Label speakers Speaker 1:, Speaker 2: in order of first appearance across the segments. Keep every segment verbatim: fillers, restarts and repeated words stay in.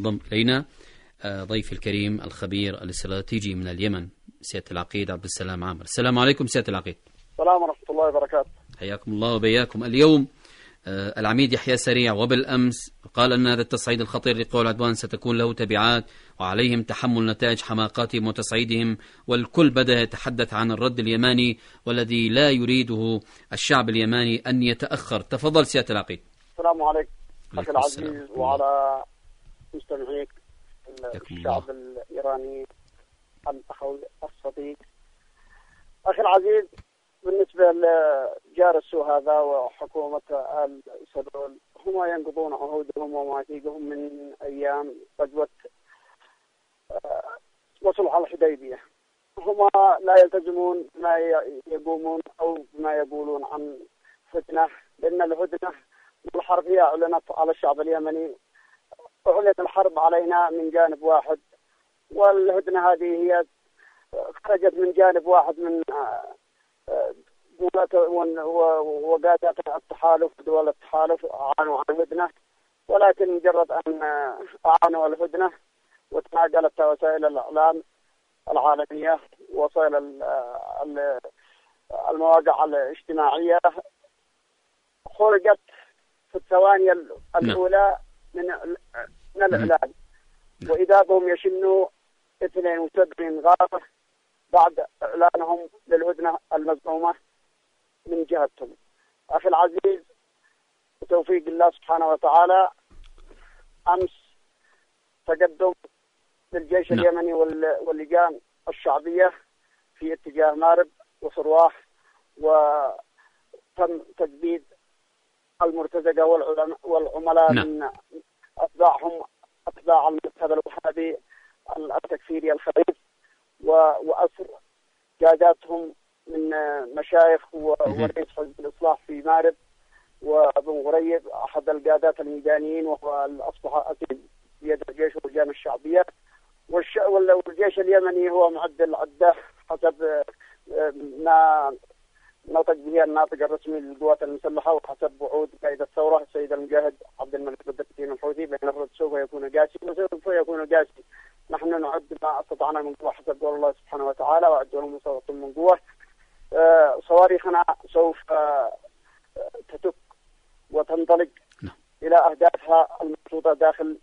Speaker 1: ينضم إلينا ضيف الكريم الخبير الاستراتيجي من اليمن سيادة العقيد عبد السلام عامر. السلام عليكم سيادة العقيد.
Speaker 2: السلام ورحمة الله وبركاته.
Speaker 1: حياكم الله وبياكم. اليوم العميد يحيى سريع وبالأمس قال أن هذا التصعيد الخطير لقوى العدوان ستكون له تبعات وعليهم تحمل نتائج حماقاتهم وتصعيدهم، والكل بدأ يتحدث عن الرد اليماني والذي لا يريده الشعب اليماني أن يتأخر. تفضل سيادة العقيد.
Speaker 2: السلام عليكم أخي العزيز وعلى مستمعيك الشعب الإيراني الأخوي الصديق. أخي العزيز، بالنسبة لجار السوء هذا وحكومة آل سلول، هم ينقضون عهودهم ومواثيقهم من أيام غزوة وصلح الحديبية. هم لا يلتزمون بما يقومون أو بما يقولون عن فتنة، لأن الهدنة والحرب هي أعلنت على الشعب اليمني، أعلن الحرب علينا من جانب واحد، والهدنة هذه هي خرجت من جانب واحد من وقادة التحالف ودول التحالف أعانوا عن الهدنة، ولكن مجرد أن أعانوا الهدنة وتناقلت وسائل الإعلام العالمية ووسائل المواقع الاجتماعية، خرجت في الثواني الأولى من من الإعلان، وإذا بهم يشنوا اثنين وسبعين غارة بعد إعلانهم للهدنة المزعومة من جهتهم. أخي العزيز، بتوفيق الله سبحانه وتعالى، أمس تقدم للجيش اليمني واللجان الشعبية في اتجاه مارب وصرواح، وتم تجديد المرتزقة والعملاء من أتباعهم أتباع المذهب الوهابي التكفيري الخبيث، وأسر قاداتهم من مشايخ ورئيس حزب الإصلاح في مارب وابن غريب أحد القادات الميدانيين، وهو أصبح أسير بيد الجيش واللجان الشعبية. والجيش اليمني هو معد العدة حسب ما نطق به الناطق الرسمي للقوات المسلحة وحسب وعود قائد الثورة السيد المجاهد عبد الملك بدر الدين الحوثي بأن الرد سوف يكون قاسي وسوف يكون قاسي. نحن نعد ما استطعنا من قوة حسب قول الله سبحانه وتعالى، وأعد لهم مستوى من قوة. آه صواريخنا سوف آه تتك وتنطلق إلى أهدافها المحطوطة داخل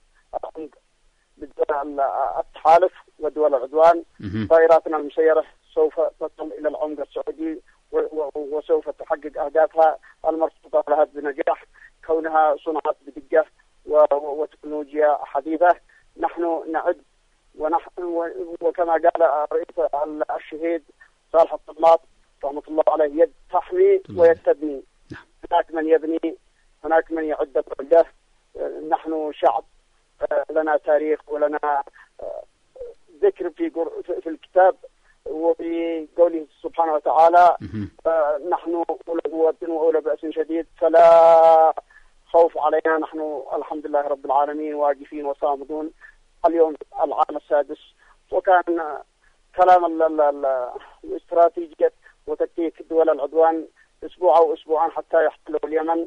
Speaker 2: التحالف ودول العدوان. طائراتنا المسيرة سوف تصل إلى العمق السعودي وسوف تحقق أهدافها المرصودة لها بنجاح، كونها صنعت بدقة وتكنولوجيا حديثة. نحن نعد ونحن وكما قال رئيس الشهيد صالح الطماط رحمة الله عليه، يد تحمي ويد تبني. هناك من يبني، هناك من يعد العدة. نحن شعب لنا تاريخ ولنا ذكر في في الكتاب وفي قوله سبحانه وتعالى: نحن أولى قوة وأولى بأس شديد فلا خوف علينا. نحن الحمد لله رب العالمين واقفين وصامدون. اليوم العام السادس، وكان كلام الاستراتيجية وتكتيك دول العدوان أسبوع أو أسبوعان حتى يحتلوا اليمن،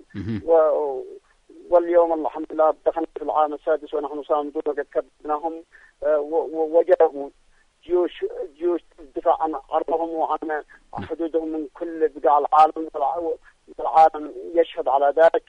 Speaker 2: واليوم الحمد لله دخلنا في العام السادس ونحن صامدون وقد كبناهم وجاءوا جيوش جيوش الدفاع عن عرضهم وعن حدودهم من كل بقاع العالم، والعالم يشهد على ذلك.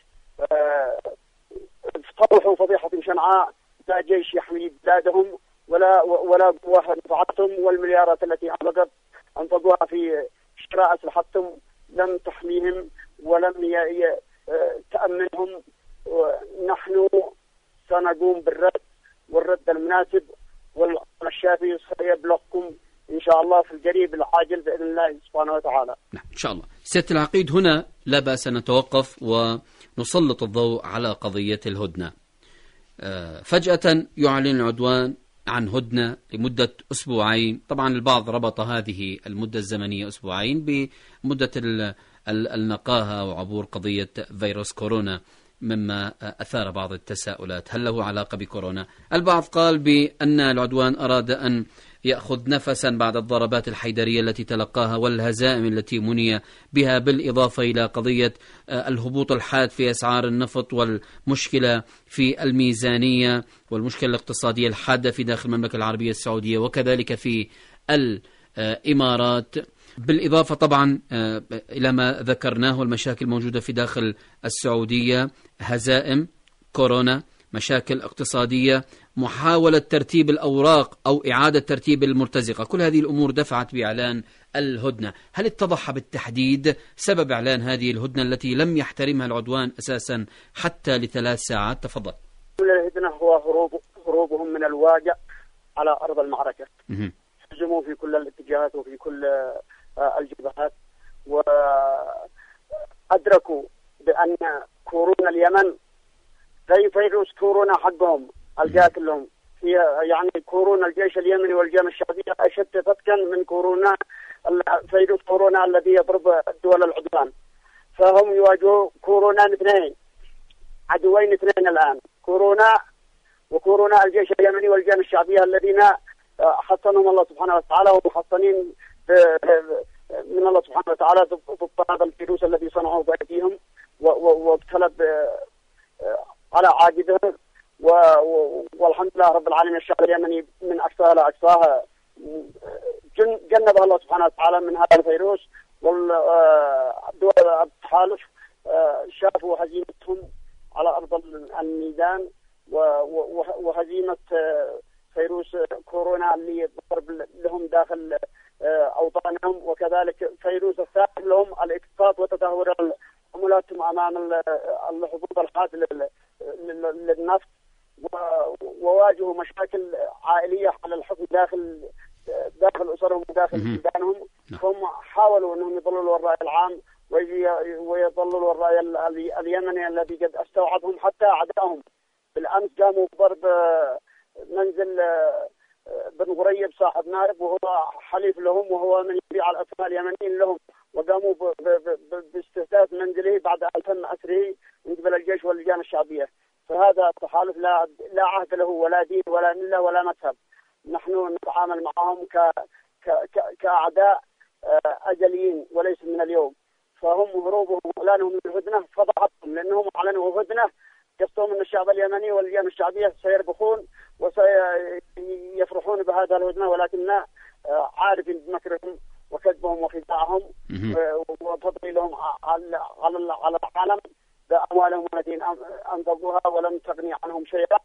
Speaker 2: فضحوا فضيحة شنعاء، لا جيش يحمي بلادهم ولا ولا قوة نفعتهم، والمليارات التي أنفقت أنفقوها في شراء أسلحتهم لم تحميهم ولم تأمنهم. نحن سنقوم بالرد والرد المناسب، والشافي سيبلغكم إن شاء الله في القريب العاجل بإذن الله سبحانه وتعالى.
Speaker 1: نعم إن شاء الله. سيادة العقيد، هنا لا بأس أن نتوقف ونسلط الضوء على قضية الهدنة. فجأة يعلن العدوان عن هدنة لمدة أسبوعين. طبعا البعض ربط هذه المدة الزمنية أسبوعين بمدة النقاهة وعبور قضية فيروس كورونا. مما أثار بعض التساؤلات، هل له علاقة بكورونا؟ البعض قال بأن العدوان أراد أن يأخذ نفسا بعد الضربات الحيدرية التي تلقاها والهزائم التي مني بها، بالإضافة إلى قضية الهبوط الحاد في أسعار النفط والمشكلة في الميزانية والمشكلة الاقتصادية الحادة في داخل المملكة العربية السعودية وكذلك في الإمارات، بالإضافة طبعا إلى ما ذكرناه المشاكل الموجودة في داخل السعودية، هزائم، كورونا، مشاكل اقتصادية، محاولة ترتيب الأوراق أو إعادة ترتيب المرتزقة. كل هذه الأمور دفعت بإعلان الهدنة. هل اتضح بالتحديد سبب إعلان هذه الهدنة التي لم يحترمها العدوان أساسا حتى لثلاث ساعات؟ تفضل.
Speaker 2: الهدنة هو هروب هروبهم من الواقع على أرض المعركة. هجموا في كل الاتجاهات وفي كل الجبهات، وأدركوا بأن كورونا اليمن زي فيروس كورونا حقهم القاتل لهم، يعني كورونا الجيش اليمني والجامعة الشعبية أشد فتكا من كورونا فيروس كورونا الذي يضرب الدول العدوان. فهم يواجهوا كورونا اثنين، عدوين اثنين الآن، كورونا وكورونا الجيش اليمني والجامعة الشعبية الذين حصنهم الله سبحانه وتعالى ومحصنين من الله سبحانه وتعالى ضد هذا الفيروس الذي صنعوه بأيديهم وابتلب على عاقبهم. والحمد لله رب العالمين الشعب اليمني من أقصاها لأقصاها جنب الله سبحانه وتعالى من هذا الفيروس، والدول التحالف شافوا هزيمتهم على أرض الميدان وهزيمة فيروس كورونا اللي ضرب لهم داخل أوطانهم، وكذلك فيروس الثاني لهم الاقتصاد وتدهور عملاتهم أمام الهبوط الحاد للنفط، وواجهوا مشاكل عائلية على الحكم داخل داخل أسرهم وداخل بلدانهم. هم حاولوا أنهم يضللوا الرأي العام ويضللوا الرأي اليمني الذي قد استوعبهم حتى أعدائهم. بالأمس قاموا بضرب منزل بن غريب صاحب نائب وهو حليف لهم وهو من يبيع الأسماء اليمنيين لهم، وقاموا باستهداف منزله بعد أن تم أسره من قبل الجيش واللجان الشعبية. فهذا تحالف لا لا عهد له ولا دين ولا ملة ولا مذهب. نحن نتعامل معهم ك ك كأعداء أجليين وليس من اليوم. فهم هروبهم وإعلانهم الهدنة فضحتهم، لأنهم أعلنوا هدنة قصدهم أن الشعب اليمني واللجان الشعبية سيربحون وسيفرحون بهذا الهدنة، ولكننا عارفين بمكرهم وكذبهم وخداعهم وتضليلهم على على العالم بأموالهم التي أنفقوها ولم تغني عنهم شيئا.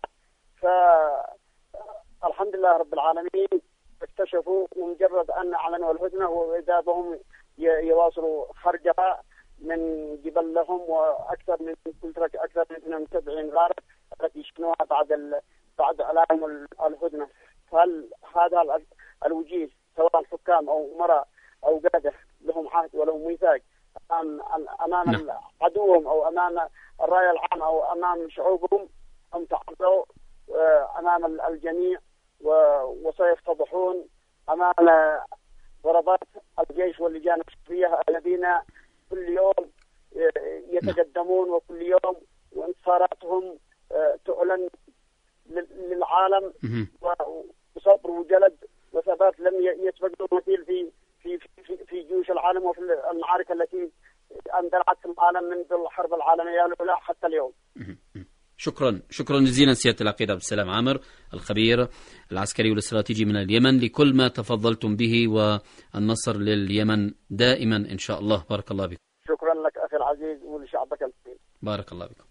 Speaker 2: فالحمد لله رب العالمين اكتشفوا مجرد أن أعلنوا الهدنة وإذا بهم يواصلوا خرجها من قبل لهم، وأكثر من قلت لك أكثر من اثنين وسبعين غارة التي شنوها بعد ال... بعد إعلان الهدنة. فهل هذا الوجيه سواء حكام أو أمراء أو قادة لهم عهد ولهم ميثاق أمام أمام عدوهم أو أمام الرأي العام أو أمام شعوبهم، هم تعرضوا أمام الجميع وسيفتضحون أمام ضربات الجيش واللجان الشعبية الذين كل يوم يتقدمون وكل يوم وانتصاراتهم تعلن للعالم وصبر وجلد وثبات لم يسبق له مثيل في في في في جيوش العالم وفي المعارك التي اندلعت في العالم منذ الحرب العالمية الأولى حتى اليوم.
Speaker 1: شكرا شكرا جزيلا سيادة العقيد عبد السلام عامر الخبير العسكري والاستراتيجي من اليمن لكل ما تفضلتم به، والنصر لليمن دائما إن شاء الله. بارك الله بكم.
Speaker 2: شكرا لك أخي العزيز ولشعبك الكريم.
Speaker 1: بارك الله بكم.